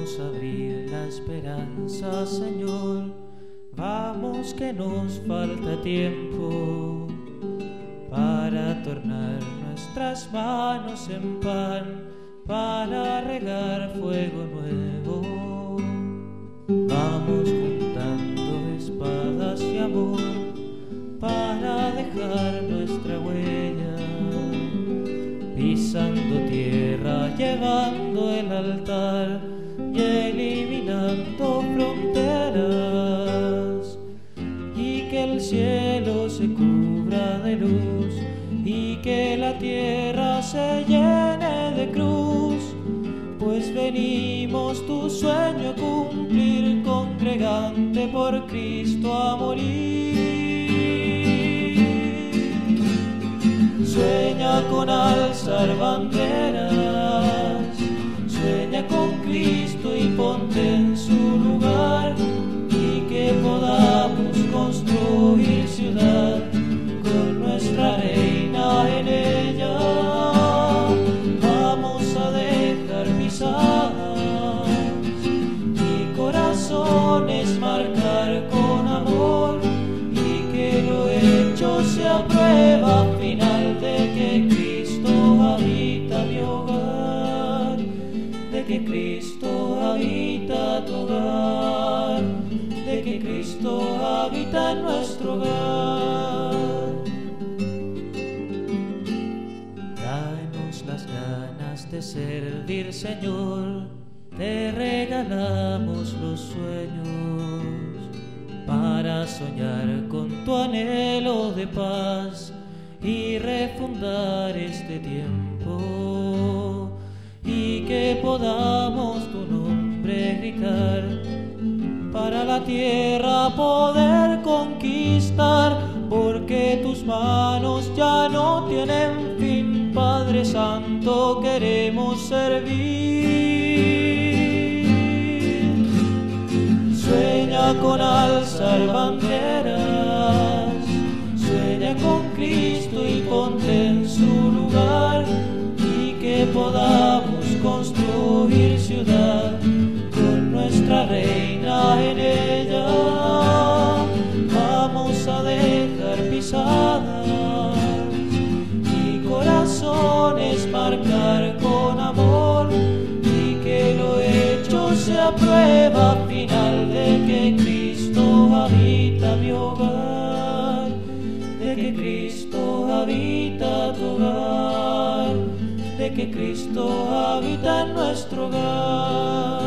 Vamos a abrir la esperanza, Señor. Vamos que nos falta tiempo para tornar nuestras manos en pan, para regar fuego nuevo. Vamos juntando espadas y amor para dejar nuestra huella, pisando tierra, llevando el altar y eliminando fronteras, y que el cielo se cubra de luz y que la tierra se llene de cruz, pues venimos tu sueño a cumplir, congregante por Cristo a morir. Sueña con alzar banderas, sueña con Cristo y ponte en su lugar, y que podamos construir ciudad con nuestra reina en ella. Vamos a dejar pisadas y corazones marcar con amor, y que lo hecho sea prueba final de que Cristo habita mi hogar, de que Cristo habita tu hogar, de que Cristo habita en nuestro hogar. Danos las ganas de servir, Señor, te regalamos los sueños para soñar con tu anhelo de paz y refundar este tiempo, y que podamos tu nombre gritar, para la tierra poder conquistar, porque tus manos ya no tienen fin. Padre Santo, queremos servir. Sueña con alzar banderas, sueña con Cristo y ponte en su lugar, y que podamos construir ciudad con nuestra reina en ella. Vamos a dejar pisadas y corazones marcar con amor, y que lo hecho sea prueba final de que Cristo habita mi hogar, de que Cristo habita tu hogar, de que Cristo habita en nuestro hogar.